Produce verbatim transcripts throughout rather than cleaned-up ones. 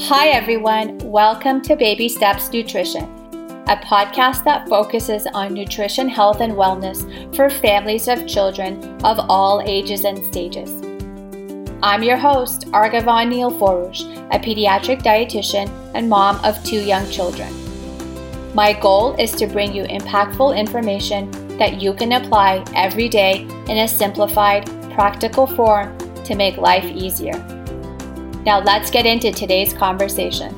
Hi everyone, welcome to Baby Steps Nutrition, a podcast that focuses on nutrition, health, and wellness for families of children of all ages and stages. I'm your host, Argavan Neil Forush, a pediatric dietitian and mom of two young children. My goal is to bring you impactful information that you can apply every day in a simplified, practical form to make life easier. Now let's get into today's conversation.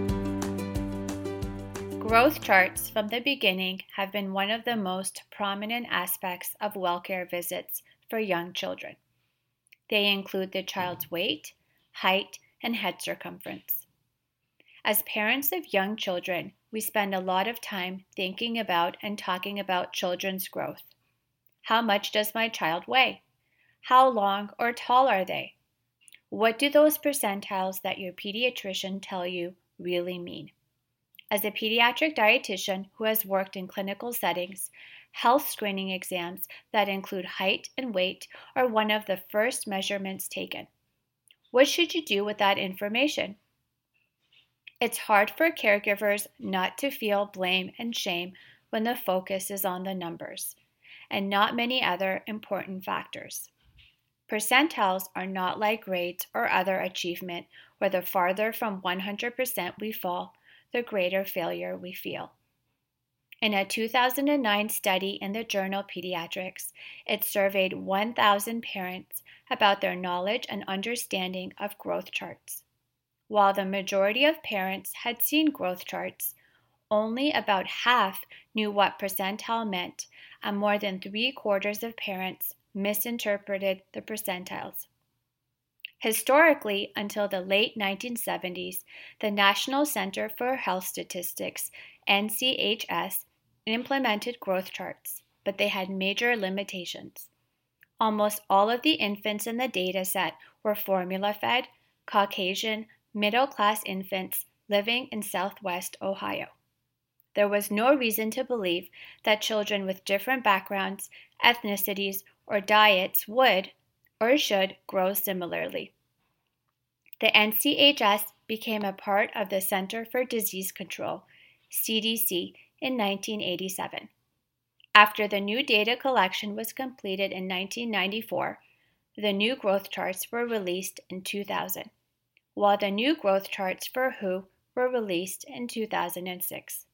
Growth charts from the beginning have been one of the most prominent aspects of WellCare visits for young children. They include the child's weight, height, and head circumference. As parents of young children, we spend a lot of time thinking about and talking about children's growth. How much does my child weigh? How long or tall are they? What do those percentiles that your pediatrician tell you really mean? As a pediatric dietitian who has worked in clinical settings, health screening exams that include height and weight are one of the first measurements taken. What should you do with that information? It's hard for caregivers not to feel blame and shame when the focus is on the numbers and not many other important factors. Percentiles are not like grades or other achievement where the farther from one hundred percent we fall, the greater failure we feel. In a two thousand nine study in the journal Pediatrics, it surveyed one thousand parents about their knowledge and understanding of growth charts. While the majority of parents had seen growth charts, only about half knew what percentile meant, and more than three quarters of parents misinterpreted the percentiles. Historically, until the late nineteen seventies, the National Center for Health Statistics, N C H S, implemented growth charts, but they had major limitations. Almost all of the infants in the data set were formula-fed, Caucasian, middle-class infants living in Southwest Ohio. There was no reason to believe that children with different backgrounds, ethnicities, or diets would or should grow similarly. The N C H S became a part of the Center for Disease Control, C D C, in nineteen eighty-seven. After the new data collection was completed in nineteen ninety-four, the new growth charts were released in two thousand, while the new growth charts for W H O were released in two thousand six.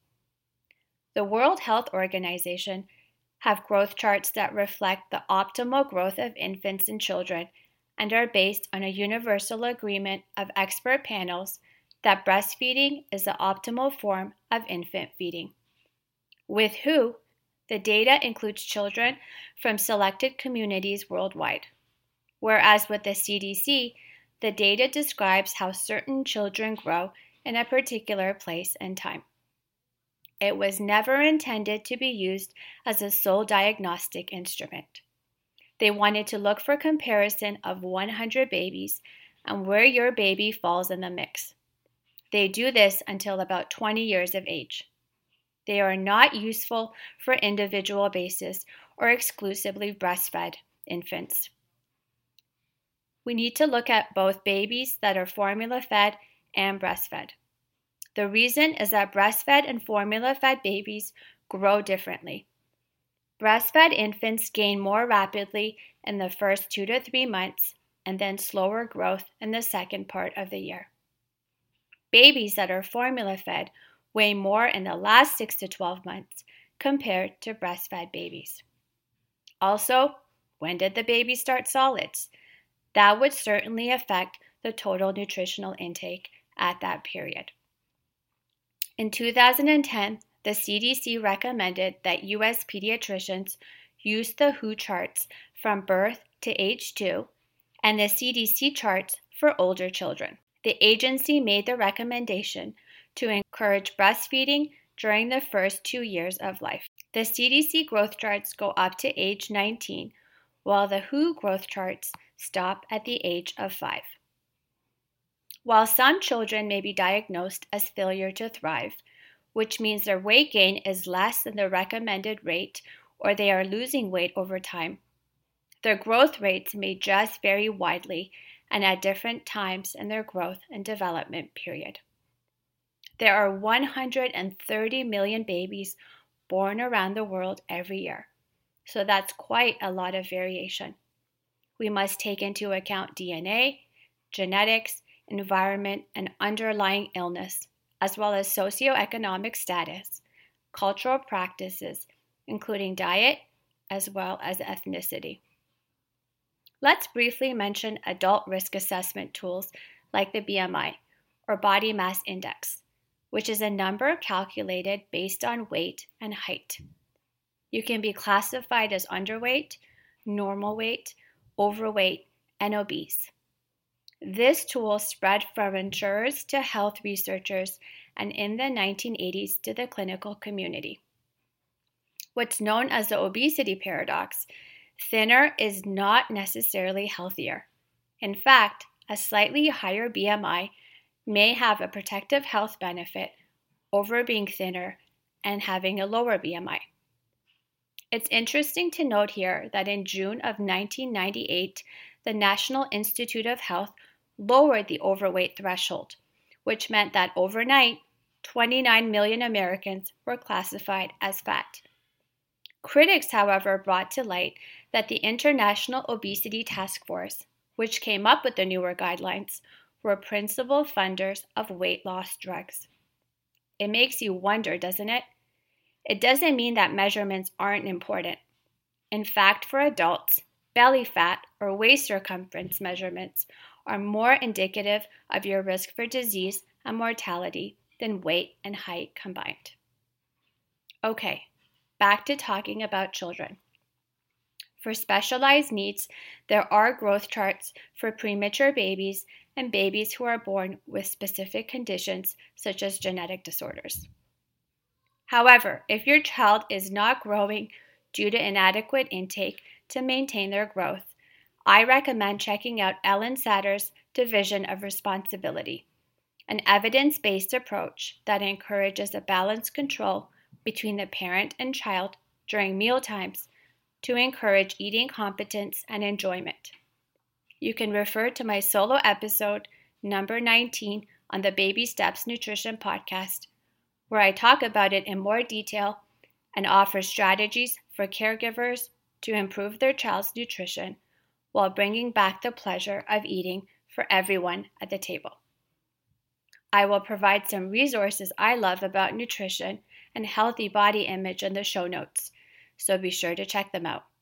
The World Health Organization have growth charts that reflect the optimal growth of infants and children and are based on a universal agreement of expert panels that breastfeeding is the optimal form of infant feeding. With W H O, the data includes children from selected communities worldwide, whereas with the C D C, the data describes how certain children grow in a particular place and time. It was never intended to be used as a sole diagnostic instrument. They wanted to look for comparison of one hundred babies and where your baby falls in the mix. They do this until about twenty years of age. They are not useful for individual basis or exclusively breastfed infants. We need to look at both babies that are formula-fed and breastfed. The reason is that breastfed and formula-fed babies grow differently. Breastfed infants gain more rapidly in the first two to three months and then slower growth in the second part of the year. Babies that are formula-fed weigh more in the last six to twelve months compared to breastfed babies. Also, when did the baby start solids? That would certainly affect the total nutritional intake at that period. In two thousand ten, the C D C recommended that U S pediatricians use the W H O charts from birth to age two and the C D C charts for older children. The agency made the recommendation to encourage breastfeeding during the first two years of life. The C D C growth charts go up to age nineteen, while the W H O growth charts stop at the age of five. While some children may be diagnosed as failure to thrive, which means their weight gain is less than the recommended rate or they are losing weight over time, their growth rates may just vary widely and at different times in their growth and development period. There are one hundred thirty million babies born around the world every year, so that's quite a lot of variation. We must take into account D N A, genetics, environment, and underlying illness, as well as socioeconomic status, cultural practices, including diet, as well as ethnicity. Let's briefly mention adult risk assessment tools like the B M I, or body mass index, which is a number calculated based on weight and height. You can be classified as underweight, normal weight, overweight, and obese. This tool spread from insurers to health researchers and in the nineteen eighties to the clinical community. What's known as the obesity paradox, thinner is not necessarily healthier. In fact, a slightly higher B M I may have a protective health benefit over being thinner and having a lower B M I. It's interesting to note here that in June of nineteen ninety-eight, the National Institute of Health lowered the overweight threshold, which meant that overnight, twenty-nine million Americans were classified as fat. Critics, however, brought to light that the International Obesity Task Force, which came up with the newer guidelines, were principal funders of weight loss drugs. It makes you wonder, doesn't it? It doesn't mean that measurements aren't important. In fact, for adults, belly fat or waist circumference measurements are more indicative of your risk for disease and mortality than weight and height combined. Okay, back to talking about children. For specialized needs, there are growth charts for premature babies and babies who are born with specific conditions such as genetic disorders. However, if your child is not growing due to inadequate intake to maintain their growth, I recommend checking out Ellen Satter's Division of Responsibility, an evidence-based approach that encourages a balanced control between the parent and child during meal times to encourage eating competence and enjoyment. You can refer to my solo episode, number nineteen, on the Baby Steps Nutrition podcast, where I talk about it in more detail and offer strategies for caregivers to improve their child's nutrition while bringing back the pleasure of eating for everyone at the table. I will provide some resources I love about nutrition and healthy body image in the show notes, so be sure to check them out.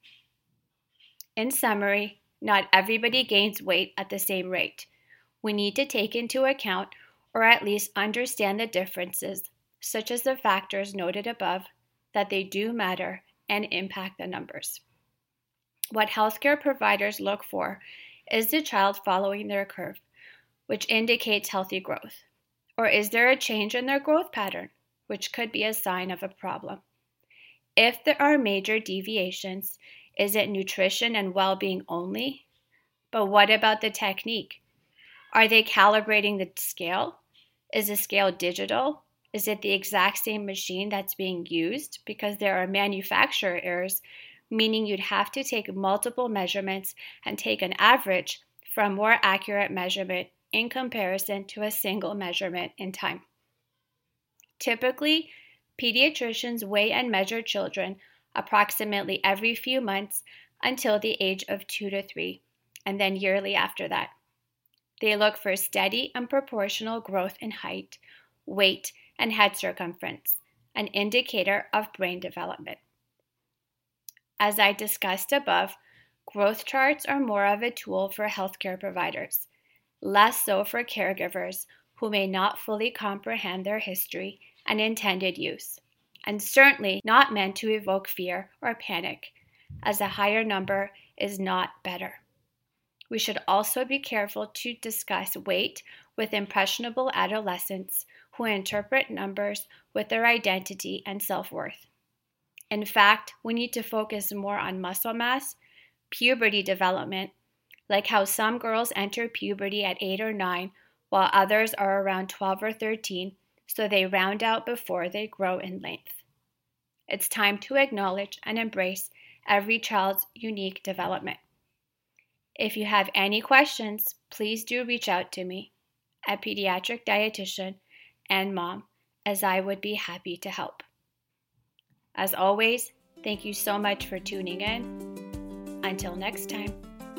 In summary, not everybody gains weight at the same rate. We need to take into account or at least understand the differences, such as the factors noted above, that they do matter and impact the numbers. What healthcare providers look for is the child following their curve, which indicates healthy growth. Or is there a change in their growth pattern, which could be a sign of a problem? If there are major deviations, is it nutrition and well-being only? But what about the technique? Are they calibrating the scale? Is the scale digital? Is it the exact same machine that's being used? Because there are manufacturer errors, meaning you'd have to take multiple measurements and take an average for a more accurate measurement in comparison to a single measurement in time. Typically, pediatricians weigh and measure children approximately every few months until the age of two to three, and then yearly after that. They look for steady and proportional growth in height, weight, and head circumference, an indicator of brain development. As I discussed above, growth charts are more of a tool for healthcare providers, less so for caregivers who may not fully comprehend their history and intended use, and certainly not meant to evoke fear or panic, as a higher number is not better. We should also be careful to discuss weight with impressionable adolescents who interpret numbers with their identity and self-worth. In fact, we need to focus more on muscle mass, puberty development, like how some girls enter puberty at eight or nine, while others are around twelve or thirteen, so they round out before they grow in length. It's time to acknowledge and embrace every child's unique development. If you have any questions, please do reach out to me, a pediatric dietitian, and mom, as I would be happy to help. As always, thank you so much for tuning in. Until next time.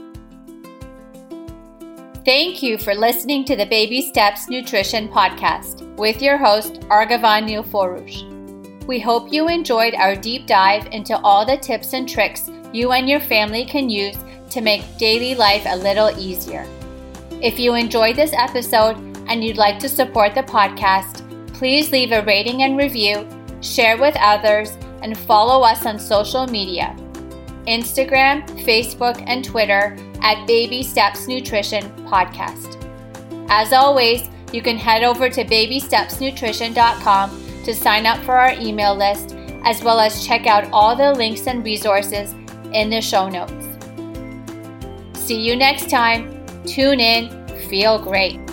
Thank you for listening to the Baby Steps Nutrition Podcast with your host, Argavan Nilforoush. We hope you enjoyed our deep dive into all the tips and tricks you and your family can use to make daily life a little easier. If you enjoyed this episode and you'd like to support the podcast, please leave a rating and review, share with others, and follow us on social media, Instagram, Facebook, and Twitter at Baby Steps Nutrition Podcast. As always, you can head over to baby steps nutrition dot com to sign up for our email list, as well as check out all the links and resources in the show notes. See you next time. Tune in. Feel great.